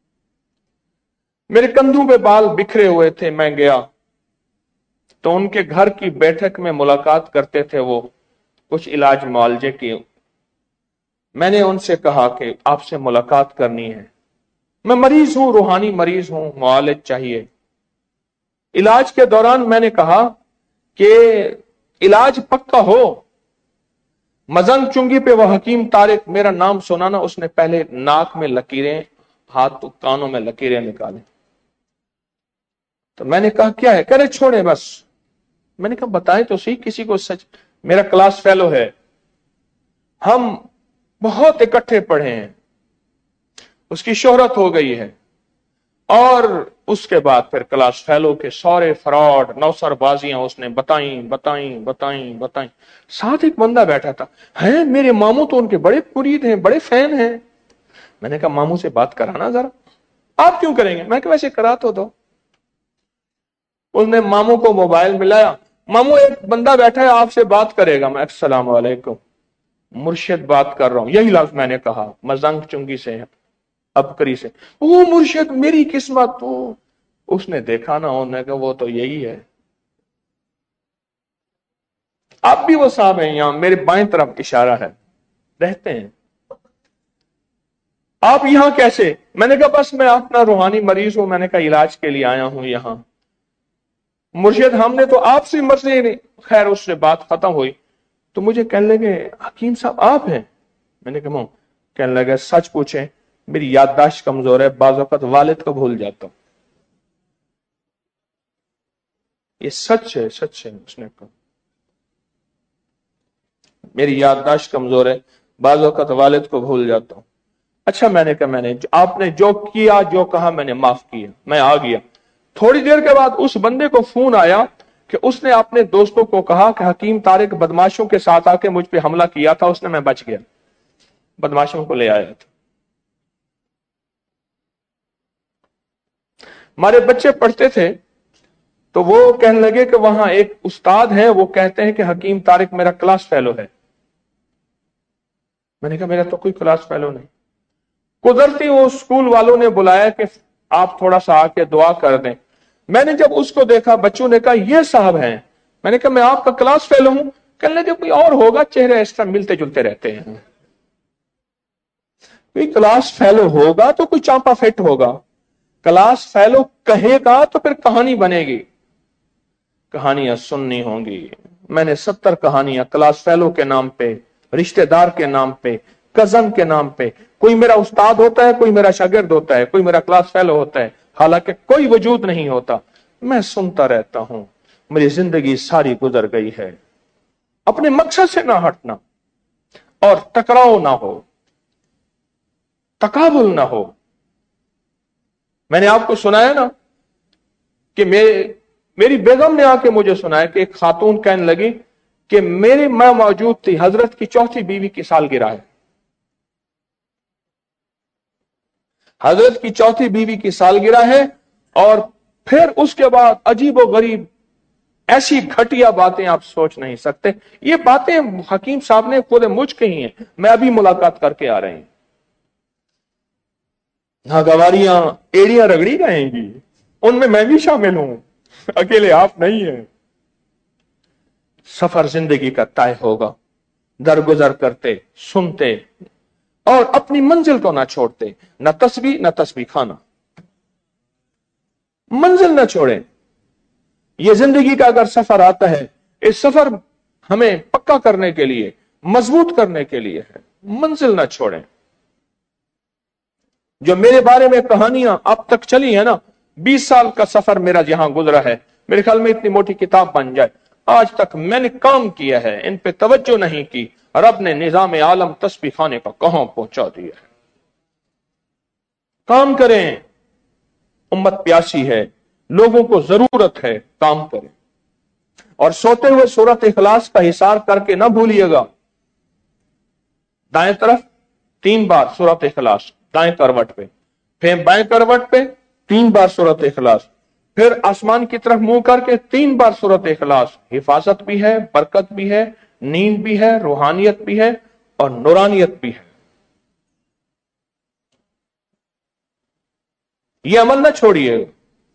میرے کندھوں پہ بال بکھرے ہوئے تھے، میں گیا تو ان کے گھر کی بیٹھک میں ملاقات کرتے تھے وہ، کچھ علاج معالجے کی۔ میں نے ان سے کہا کہ آپ سے ملاقات کرنی ہے، میں مریض ہوں، روحانی مریض ہوں، معالج چاہیے۔ علاج کے دوران میں نے کہا کہ علاج پکا ہو، مزنگ چنگی پہ وہ حکیم طارق میرا نام سنانا، اس نے پہلے ناک میں لکیریں، ہاتھ کانوں میں لکیریں نکالیں۔ تو میں نے کہا کیا ہے؟ کہہ رہے چھوڑے بس۔ میں نے کہا بتائیں تو صحیح کسی کو سچ۔ میرا کلاس فیلو ہے، ہم بہت اکٹھے پڑھے ہیں، اس کی شہرت ہو گئی ہے، اور اس کے بعد پھر کلاس فیلو کے سارے فراڈ نوسر بازیاں اس نے بتائیں بتائیں بتائیں بتائیں۔ ساتھ ایک بندہ بیٹھا تھا، ہیں میرے ماموں تو ان کے بڑے مرید ہیں، بڑے فین ہیں۔ میں نے کہا ماموں سے بات کرانا ذرا۔ آپ کیوں کریں گے؟ میں کہ ویسے کرا تو دو۔ اس نے ماموں کو موبائل ملایا، ماموں ایک بندہ بیٹھا ہے آپ سے بات کرے گا۔ میں السلام علیکم، مرشد بات کر رہا ہوں، یہی لفظ میں نے کہا، مزنگ چنگی سے، ابکری سے۔ وہ مرشد میری قسمت، تو اس نے دیکھا نا، انہوں نے کہا وہ تو یہی ہے۔ آپ بھی وہ صاحب ہیں، یہاں میرے بائیں طرف اشارہ ہے، رہتے ہیں آپ یہاں کیسے؟ میں نے کہا بس میں اپنا روحانی مریض ہوں، میں نے کہا علاج کے لیے آیا ہوں یہاں۔ مرشد ہم نے تو آپ سے مرضی نہیں۔ خیر اس سے بات ختم ہوئی تو مجھے کہنے لگے حکیم صاحب آپ ہیں؟ میں نے کہا کہنے لگے سچ پوچھیں میری یادداشت کمزور ہے، بعض اوقات والد کو بھول جاتا ہوں۔ یہ سچ ہے، سچ ہے۔ اس نے کہا میری یادداشت کمزور ہے، بعض اوقات والد کو بھول جاتا ہوں۔ اچھا میں نے کہا میں نے آپ نے جو کیا جو کہا میں نے معاف کیا، میں آ گیا۔ تھوڑی دیر کے بعد اس بندے کو فون آیا کہ اس نے اپنے دوستوں کو کہا کہ حکیم طارق بدماشوں کے ساتھ آ کے مجھ پہ حملہ کیا تھا، اس نے میں بچ گیا، بدماشوں کو لے آیا تھا۔ ہمارے بچے پڑھتے تھے تو وہ کہنے لگے کہ وہاں ایک استاد ہے، وہ کہتے ہیں کہ حکیم طارق میرا کلاس فیلو ہے۔ میں نے کہا میرا تو کوئی کلاس فیلو نہیں۔ قدرتی وہ اسکول والوں نے بلایا کہ آپ تھوڑا سا آ کے دعا کر دیں۔ میں نے جب اس کو دیکھا، بچوں نے کہا یہ صاحب ہیں۔ میں نے کہا میں آپ کا کلاس فیلو ہوں۔ کہنے لگے کوئی اور ہوگا، چہرے اس طرح ملتے جلتے رہتے ہیں۔ کوئی کلاس فیلو ہوگا تو کوئی چانپا فٹ ہوگا، کلاس فیلو کہے گا تو پھر کہانی بنے گی، کہانیاں سننی ہوں گی۔ میں نے ستر کہانیاں کلاس فیلو کے نام پہ، رشتہ دار کے نام پہ، کزن کے نام پہ، کوئی میرا استاد ہوتا ہے، کوئی میرا شاگرد ہوتا ہے، کوئی میرا کلاس فیلو ہوتا ہے، حالانکہ کوئی وجود نہیں ہوتا، میں سنتا رہتا ہوں۔ میری زندگی ساری گزر گئی ہے۔ اپنے مقصد سے نہ ہٹنا، اور ٹکراؤ نہ ہو، تقابل نہ ہو۔ میں نے آپ کو سنایا نا کہ میری بیگم نے آ کے مجھے سنایا کہ ایک خاتون کہنے لگی کہ میری ماں موجود تھی، حضرت کی چوتھی بیوی کی سالگرہ ہے، حضرت کی چوتھی بیوی کی سالگرہ ہے، اور फिर उसके बाद अजीबो गरीब ऐसी घटिया बातें आप सोच नहीं सकते। ये बातें हकीम साहब ने खुद मुझ कही हैं, मैं अभी मुलाकात करके आ रहे हैं। नागवारियां एड़ियां रगड़ी जाएंगी, उनमें मैं भी शामिल हूं, अकेले आप नहीं हैं। सफर जिंदगी का तय होगा, दरगुजर करते सुनते और अपनी मंजिल को ना छोड़ते, न तस्बीह न तस्बीह खाना, मंजिल न छोड़ें। यह जिंदगी का अगर सफर आता है, इस सफर हमें पक्का करने के लिए, मजबूत करने के लिए है, मंजिल न छोड़ें। जो मेरे बारे में कहानियां अब तक चली है ना, बीस साल का सफर मेरा जहां गुजरा है, मेरे ख्याल में इतनी मोटी किताब बन जाए। आज तक मैंने काम किया है, इन पे तवज्जो नहीं की, रब ने निजाम आलम तस्बीह खाने का कहां पहुंचा दिया है। काम करें, उम्मत प्यासी है, लोगों को जरूरत है, काम करें। और सोते हुए सूरत इखलास का हिसार करके ना भूलिएगा। दाएं तरफ तीन बार सूरत इखलास, दाएं करवट पे, फिर बाएं करवट पे तीन बार सूरत इखलास, फिर आसमान की तरफ मुंह करके तीन बार सूरत इखलास। हिफाजत भी है, बरकत भी है, नींद भी है, रूहानियत भी है और नूरानियत भी है। यह अमल ना छोड़िए।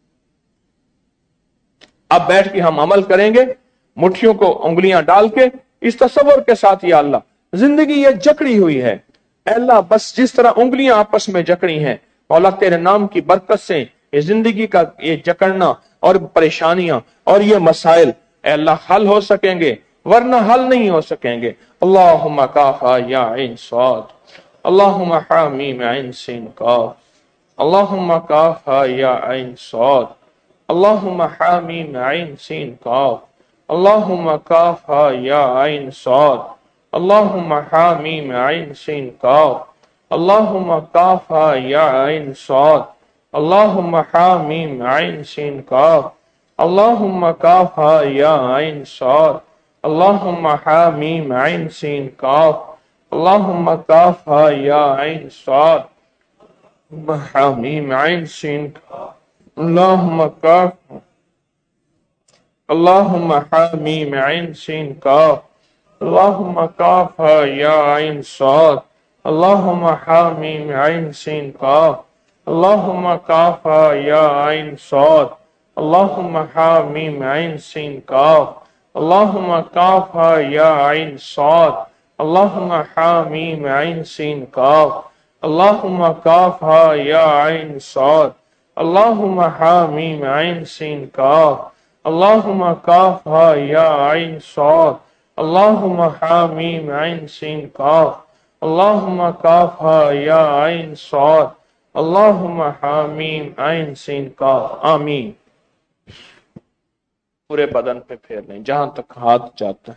अब बैठ के हम अमल करेंगे, मुट्ठियों को उंगलियां डाल के इस तसव्वुर के साथ, या अल्लाह जिंदगी ये जकड़ी हुई है, अल्लाह बस जिस तरह उंगलियां आपस में जकड़ी हैं, मौला तेरे नाम की बरकत से ये जिंदगी का ये जकड़ना और परेशानियां और ये मसाइल अल्लाह हल हो सकेंगे, वरना हल नहीं हो सकेंगे। अल्लाहुम्मा काफा या इन स्वाद, अल्लाहुम्मा हामीम इन सिन काफ, अल्लाहुम्मा काफा या इन स्वाद, अल्लाहुम्मा हामीम आइन सीन काफ, अल्लाहुम्मा काफा या आइन साद, अल्लाहुम्मा हामीम आइन सीन काफ, अल्लाहुम्मा काफा या आइन साद, अल्लाहुम्मा हामीम आइन सीन काफ, अल्लाहुम्मा काफा या आइन साद, अल्लाहुम्मा हामीम आइन सीन काफ, अल्लाहुम्मा काफा या आइन साद, हामीम आइन सीन काफ, अल्लाहुम्मा काफ, अल्लाहुम्मा हामीम आइन सीन काफ, अल्लाहुम्मा काफा या आइन साद, अल्लाहुम्मा हामीम आइन सीन काफ, अल्लाहुम्मा काफा या आइन साद, अल्लाहुम्मा हामीम आइन सीन काफ, अल्लाहुम्मा काफा या आइन साद, अल्लाहुम्मा हामीम आइन सीन काफ, अल्लाहुम्मा काफा या आइन साद, अल्लाहुम्मा हामीम आइन सीन काफ, अल्लाहुम्मा काफा या आइन साद, अल्लाहुम्मा हामीम आइन सीन काफ, अल्लाहुम्मा काफा या आइन साद, अल्लाहुम्मा हामीम आइन सीन काफ। आमीन। पूरे बदन पे फेर लें जहां तक हाथ जाता है।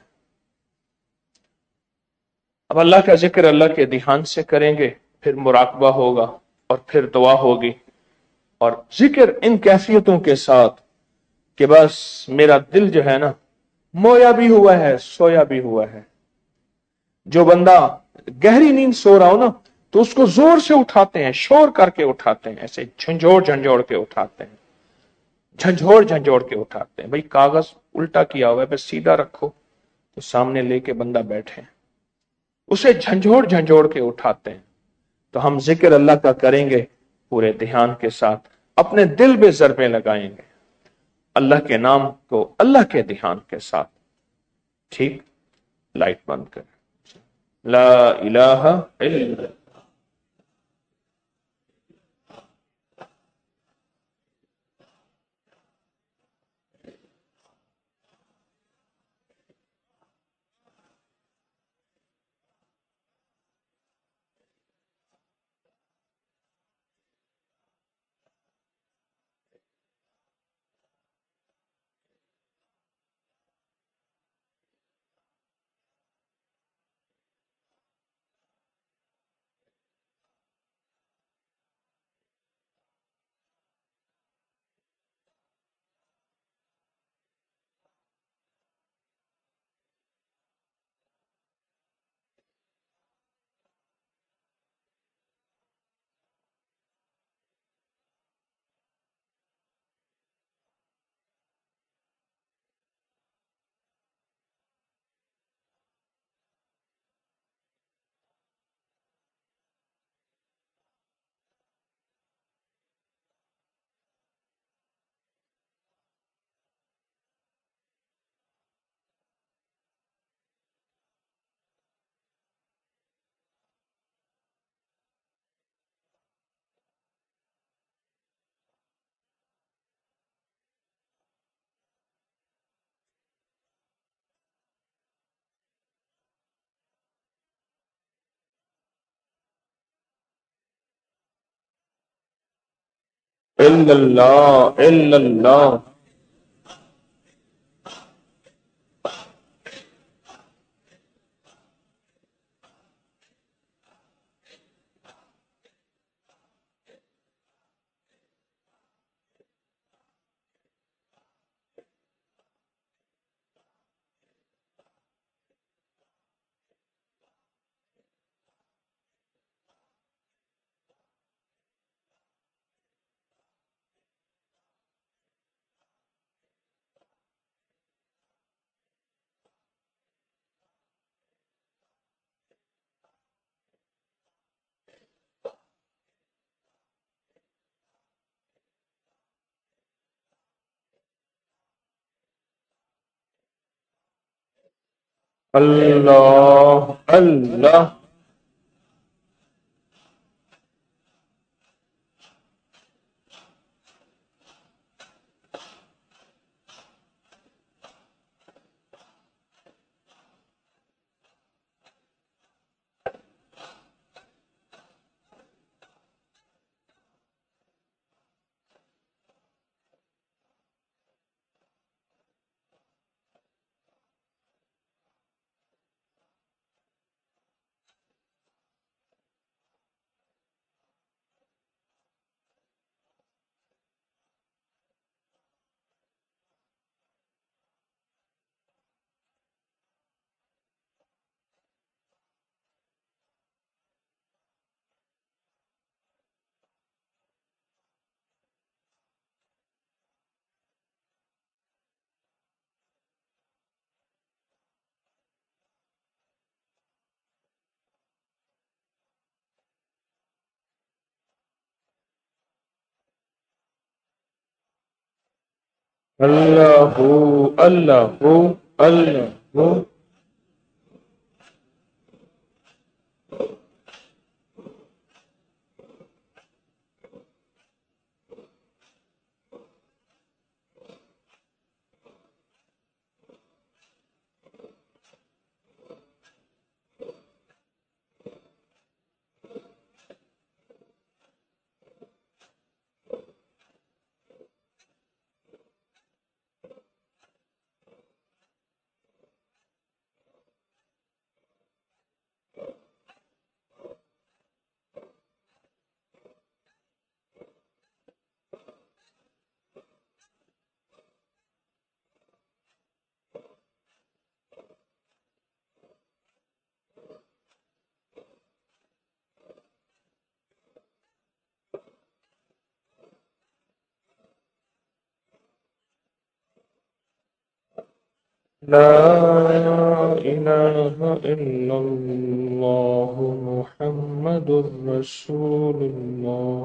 अब अल्लाह का जिक्र अल्लाह के ध्यान से करेंगे, फिर मुराकबा होगा और फिर दुआ होगी, और जिक्र इन कैफियतों के साथ कि बस मेरा दिल जो है ना, मोया भी हुआ है, सोया भी हुआ है। जो बंदा गहरी नींद सो रहा हो ना, तो उसको जोर से उठाते हैं, शोर करके उठाते हैं, ऐसे झंझोड़ झंझोड़ के उठाते हैं, झंझोड़ झंझोड़ के उठाते हैं। भाई कागज उल्टा किया हुआ है, बस सीधा रखो, तो सामने लेके बंदा बैठे, उसे झंझोड़ झंझोड़ के उठाते हैं। तो हम जिक्र अल्लाह का करेंगे पूरे ध्यान के साथ, अपने दिल में ज़रबे लगाएंगे अल्लाह के नाम को, अल्लाह के ध्यान के साथ। ठीक, लाइट बंद कर। ला इलाहा इल्लल्लाह। الا اللہ الا اللہ اللہ اللہ اللہ اللہ اللہ لا إله إلا الله محمد رسول الله.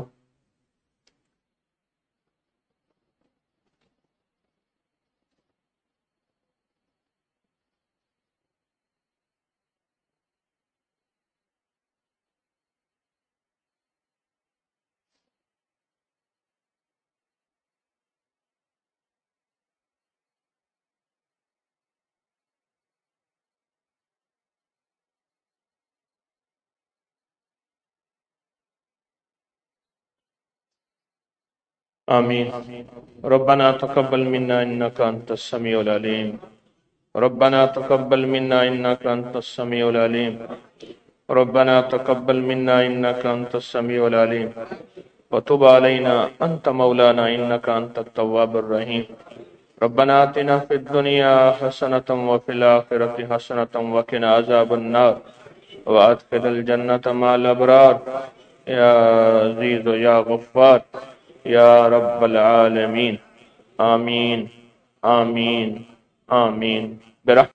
آمين. ربنا تقبل منا إنك أنت السميع العليم. ربنا تقبل منا إنك أنت السميع العليم. ربنا تقبل منا إنك أنت السميع العليم وتب علينا أنت مولانا إنك أنت التواب الرحيم. ربنا آتنا في الدنيا حسنة وفي الآخرة حسنة وقنا عذاب النار وأدخل الجنة مع الأبرار يا عزيز يا غفار يا رب العالمين. آمين آمين آمين برحمة